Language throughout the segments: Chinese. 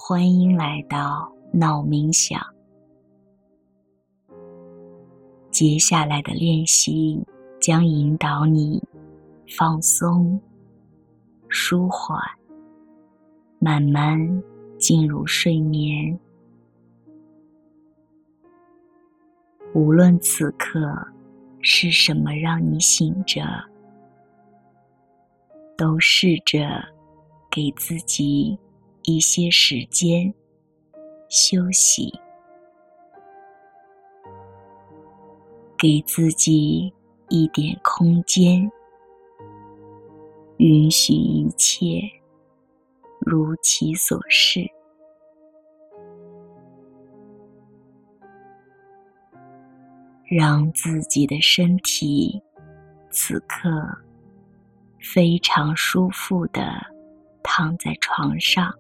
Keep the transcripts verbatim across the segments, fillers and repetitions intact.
欢迎来到脑冥想。接下来的练习将引导你放松、舒缓，慢慢进入睡眠。无论此刻是什么让你醒着，都试着给自己一些时间休息，给自己一点空间，允许一切如其所是。让自己的身体此刻非常舒服地躺在床上，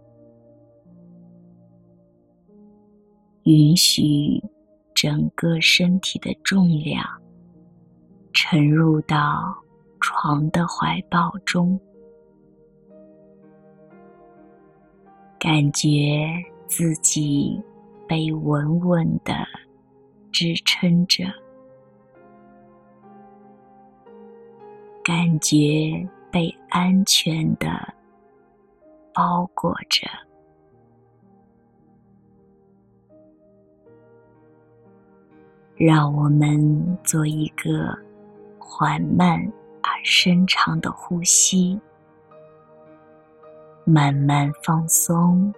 允许整个身体的重量沉入到床的怀抱中，感觉自己被稳稳地支撑着，感觉被安全地包裹着。让我们做一个缓慢而深长的呼吸，慢慢放松，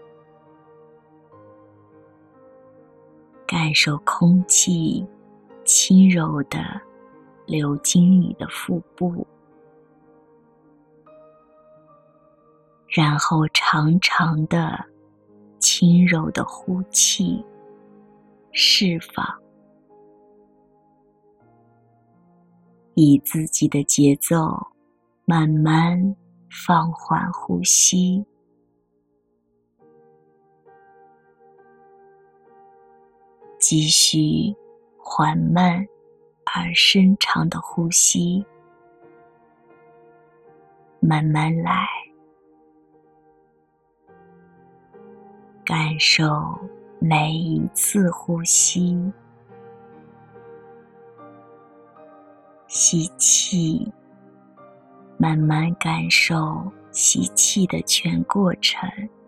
感受空气轻柔地流经你的腹部，然后长长的轻柔的呼气，释放。以自己的节奏慢慢放缓呼吸，继续缓慢而深长的呼吸，慢慢来，感受每一次呼吸。吸气，慢慢感受吸气的全过程。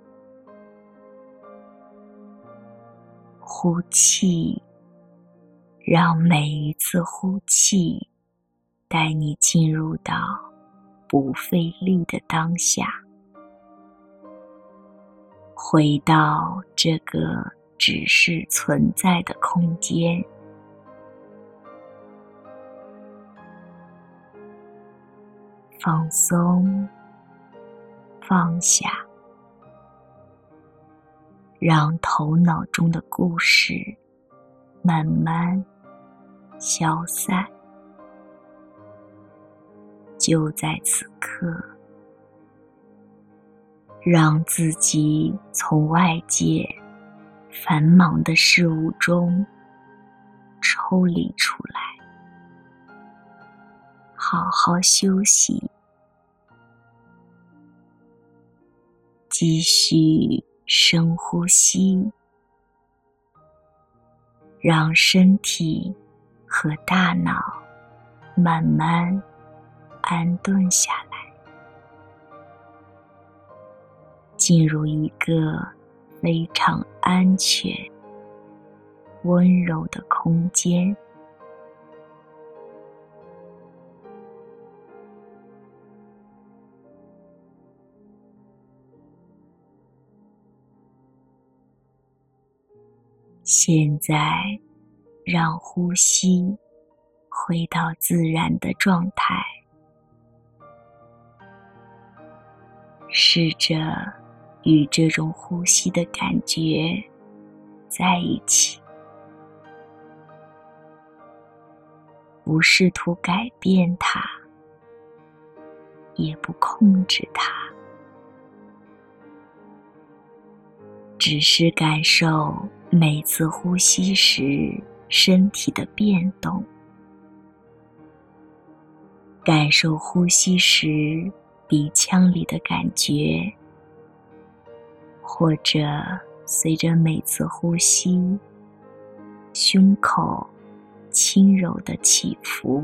呼气，让每一次呼气带你进入到不费力的当下，回到这个只是存在的空间。放松，放下，让头脑中的故事慢慢消散。就在此刻，让自己从外界繁忙的事物中抽离出来，好好休息，继续深呼吸，让身体和大脑慢慢安顿下来，进入一个非常安全、温柔的空间。现在，让呼吸回到自然的状态，试着与这种呼吸的感觉在一起，不试图改变它，也不控制它，只是感受每次呼吸时身体的变动，感受呼吸时鼻腔里的感觉，或者随着每次呼吸，胸口轻柔的起伏。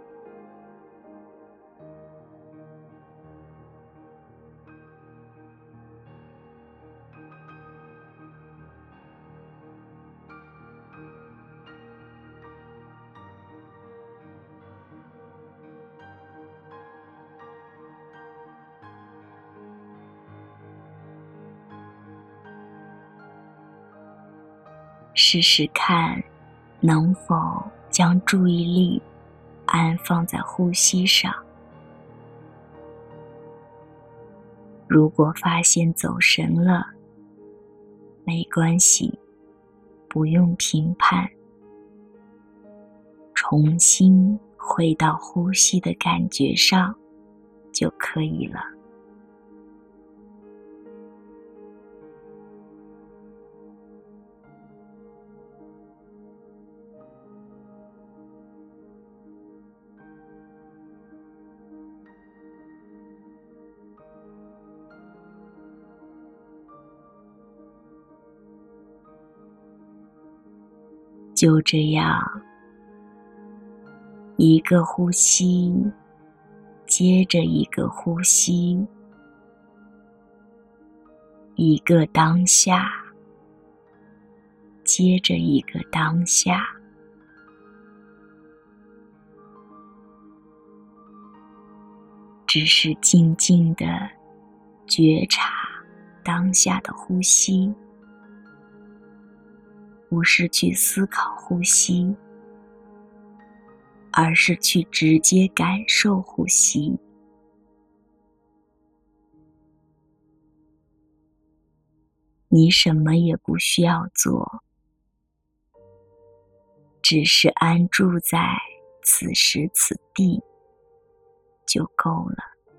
试试看，能否将注意力安放在呼吸上。如果发现走神了，没关系，不用评判，重新回到呼吸的感觉上就可以了。就这样，一个呼吸接着一个呼吸，一个当下接着一个当下，只是静静地觉察当下的呼吸，不是去思考呼吸，而是去直接感受呼吸。你什么也不需要做，只是安住在此时此地就够了。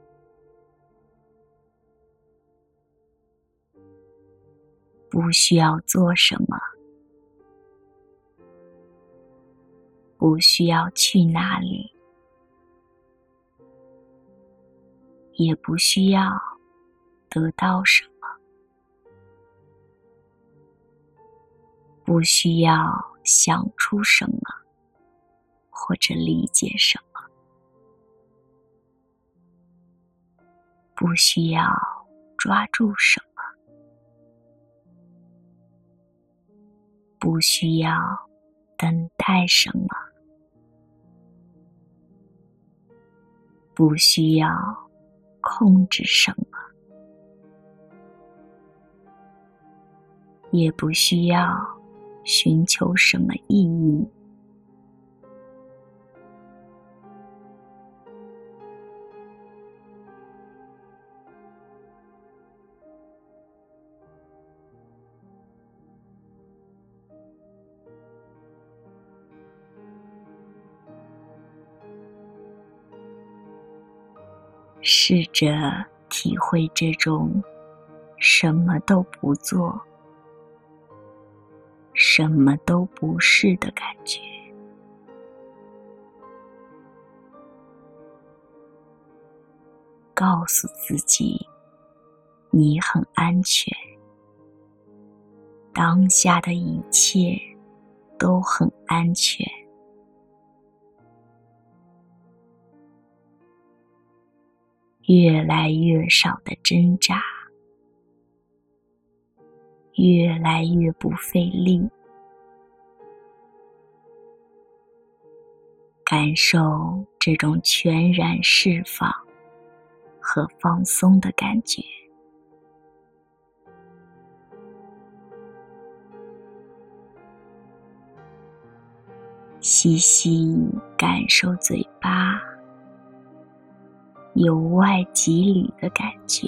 不需要做什么，不需要去哪里，也不需要得到什么，不需要想出什么或者理解什么，不需要抓住什么，不需要等待什么，不需要控制什么，也不需要寻求什么意义。试着体会这种什么都不做，什么都不是的感觉。告诉自己，你很安全，当下的一切都很安全。越来越少的挣扎，越来越不费力，感受这种全然释放和放松的感觉。细细感受嘴巴由外及里的感觉，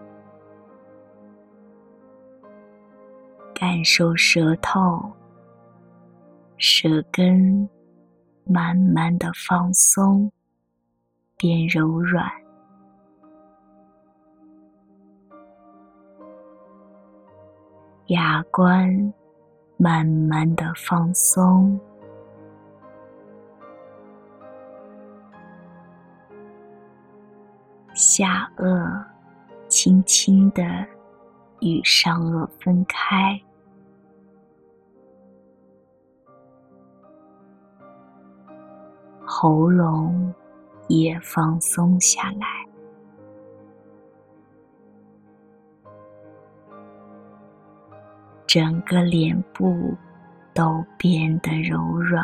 感受舌头、舌根慢慢的放松，变柔软。牙关慢慢的放松，下颚轻轻地与上颚分开， 喉咙也放松下来，整个脸部都变得柔软，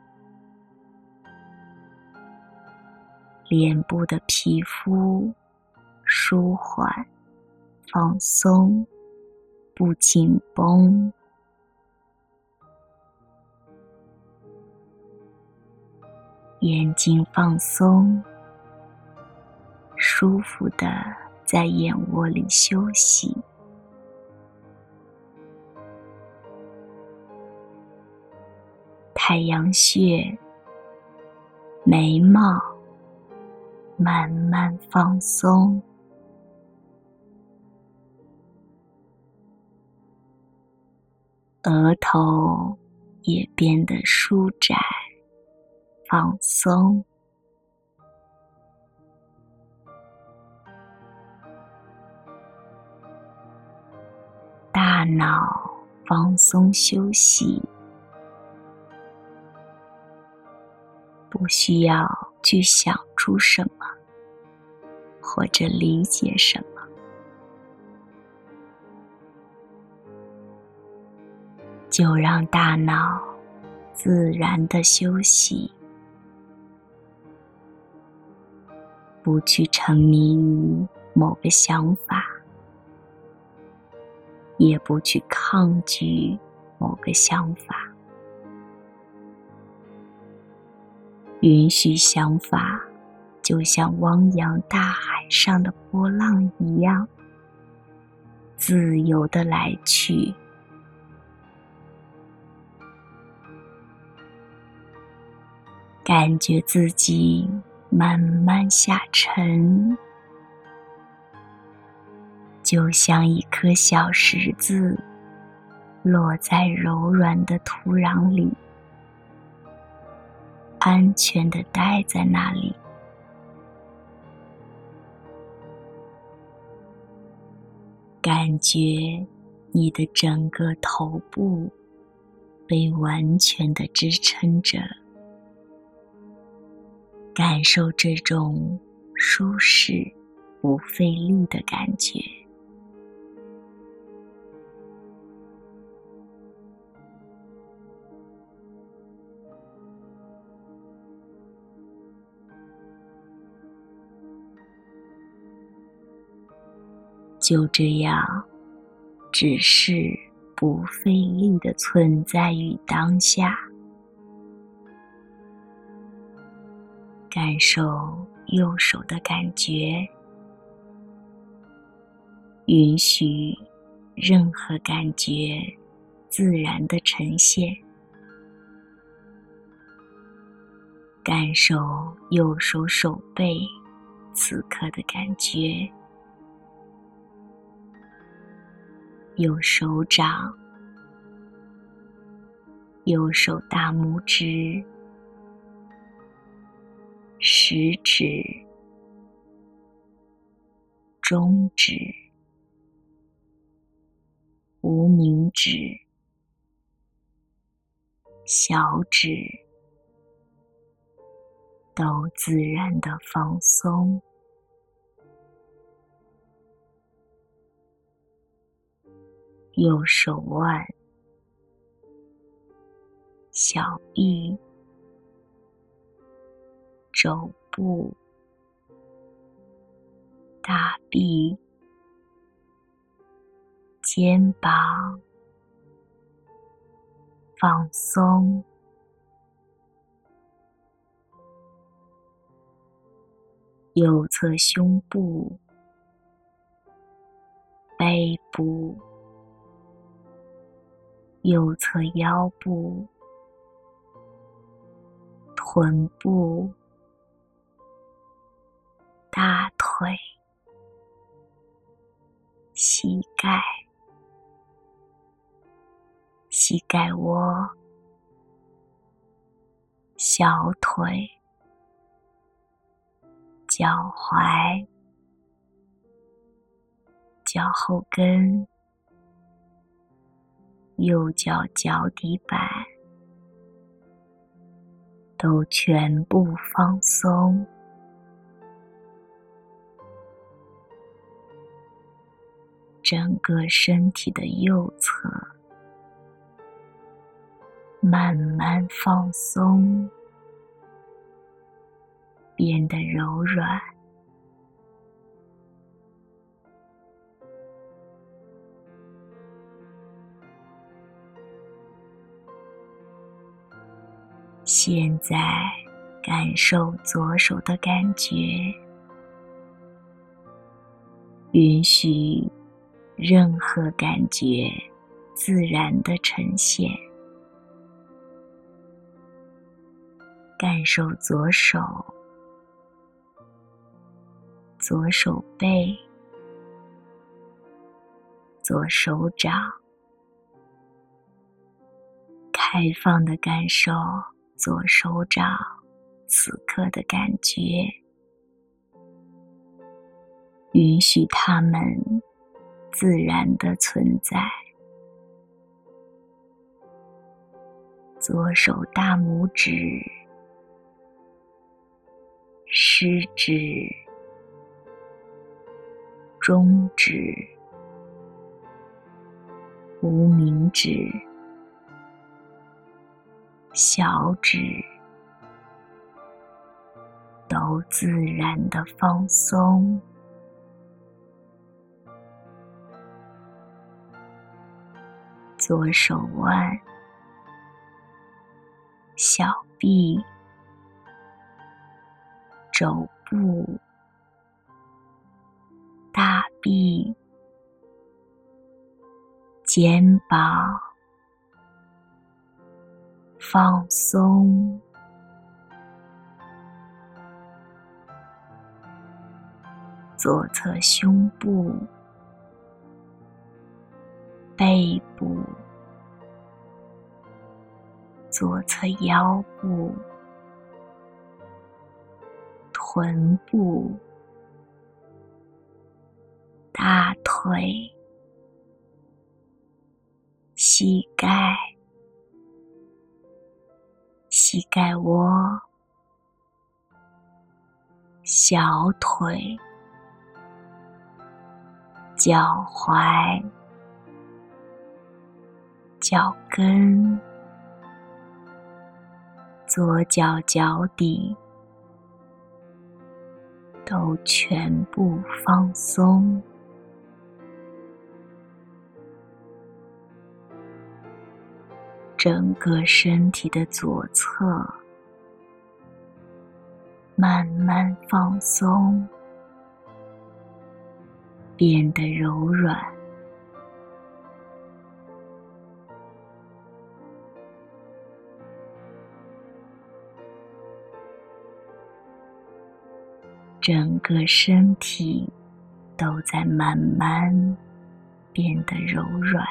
脸部的皮肤舒缓、放松，不紧绷。眼睛放松，舒服地在眼窝里休息。太阳穴、眉毛慢慢放松，额头也变得舒展、放松。大脑放松休息，不需要去想出什么，或者理解什么，就让大脑自然地休息，不去沉迷于某个想法，也不去抗拒某个想法，允许想法就像汪洋大海上的波浪一样，自由地来去。感觉自己慢慢下沉，就像一颗小石子落在柔软的土壤里，安全地待在那里。感觉你的整个头部被完全地支撑着，感受这种舒适不费力的感觉。就这样，只是不费力地存在于当下，感受右手的感觉，允许任何感觉自然地呈现，感受右手手背此刻的感觉，右手掌、右手大拇指、食指、中指、无名指、小指都自然地放松。右手腕、小臂、肘部、大臂、肩膀放松，右侧胸部、背部、右侧腰部、臀部、大腿、膝盖、膝盖窝、小腿、脚踝、脚后跟、右脚脚底板、 都全部放松。整个身体的右侧慢慢放松，变得柔软。现在感受左手的感觉，允许任何感觉自然地呈现。感受左手、左手背、左手掌，开放地感受左手掌此刻的感觉，允许它们自然地存在。左手大拇指、食指、中指、无名指、小指都自然地放松。左手腕、小臂、肘部、大臂、肩膀放松。左侧胸部、背部、左侧腰部、臀部、大腿、膝盖、膝盖窝、小腿、脚踝、脚跟、左脚脚底都全部放松。整个身体的左侧慢慢放松，变得柔软。整个身体都在慢慢变得柔软，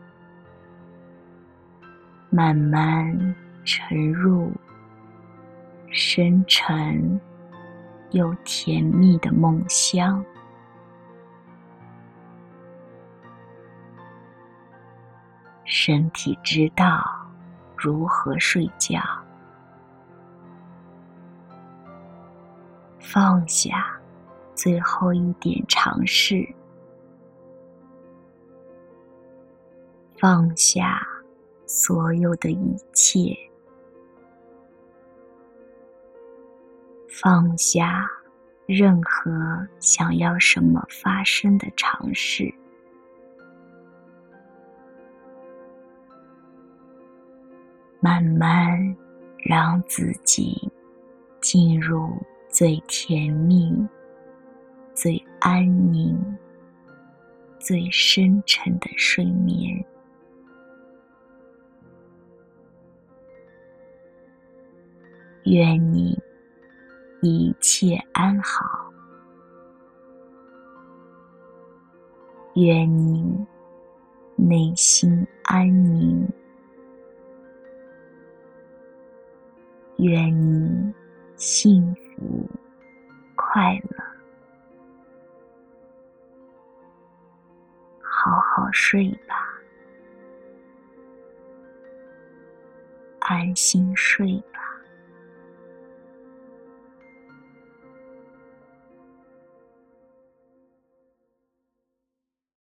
慢慢沉入深沉又甜蜜的梦乡。身体知道如何睡觉，放下最后一点尝试，放下所有的一切，放下任何想要什么发生的尝试。慢慢让自己进入最甜蜜、最安宁、最深沉的睡眠。愿你一切安好，愿你内心安宁，愿你幸福快乐。好好睡吧，安心睡吧。